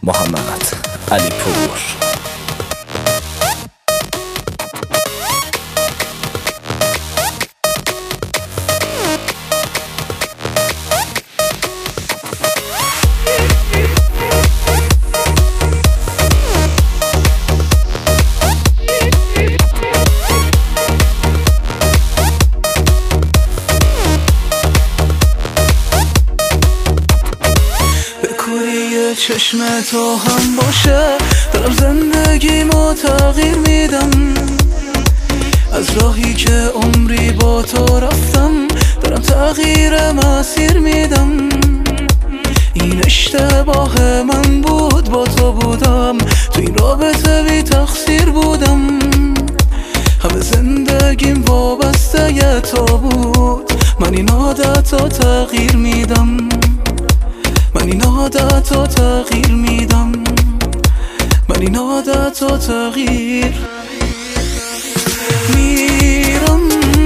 محمد علی پور. چشم تو هم باشه دارم زندگیمو تغییر میدم، از راهی که عمری با تو رفتم دارم تغییر مسیر میدم. این اشتباه من بود، با تو بودم تو این رابطه بی تقصیر بودم، همه زندگیم وابسته ی تو بود. من این عادت رو تغییر میدم، من این عادت رو تغییر میدم، من این عادت رو تغییر میرم.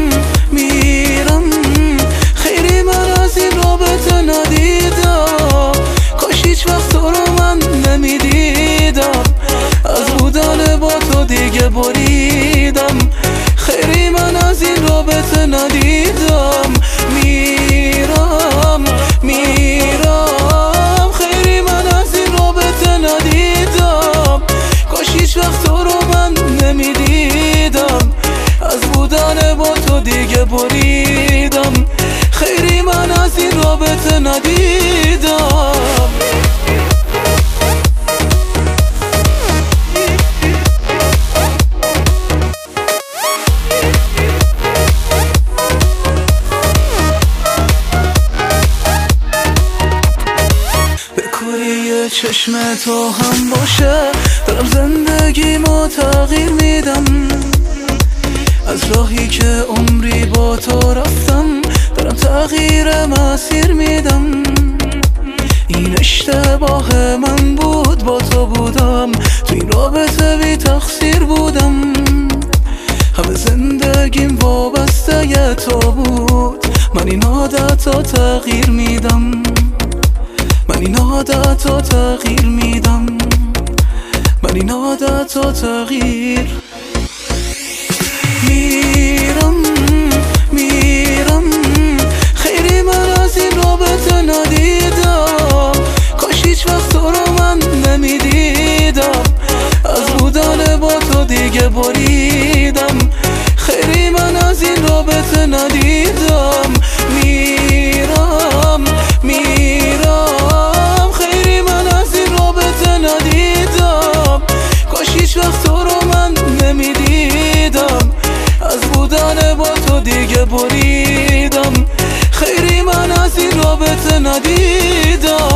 خیلی من از این رابطه ندیدم، کاش هیچ وقت تو رو من نمیدیدم، از بودن با تو دیگه بریدم. خیلی من از این رابطه ندیدم، میرم. خیلی من از این رابطه ندیدم، کاش هیچ وقت تو رو من نمیدیدم، از بودن با تو دیگه بریدم. خیلی من از این رابطه ندیدم. چشم تو هم باشه دارم زندگیمو تغییر میدم، از راهی که عمری با تو رفتم دارم تغییر مسیر میدم. این اشتباه من بود، با تو بودم تو این رابطه بی تقصیر بودم، همه زندگیم وابسته ی تو بود. من این عادت رو تغییر میدم، من این عادت رو تغییر میدم، من این عادت رو تغییر میرم. خیلی من از این رابطه ندیدم، کاش هیچ وقت تو رو من نمیدیدم، از بودن با تو دیگه بریدم. خیلی من از این رابطه ندیدم، میرم. خیلی من از این رابطه ندیدم، کاش هیچ وقت تو رو من نمیدیدم، از بودن با تو دیگه بریدم. خیلی من از این رابطه ندیدم.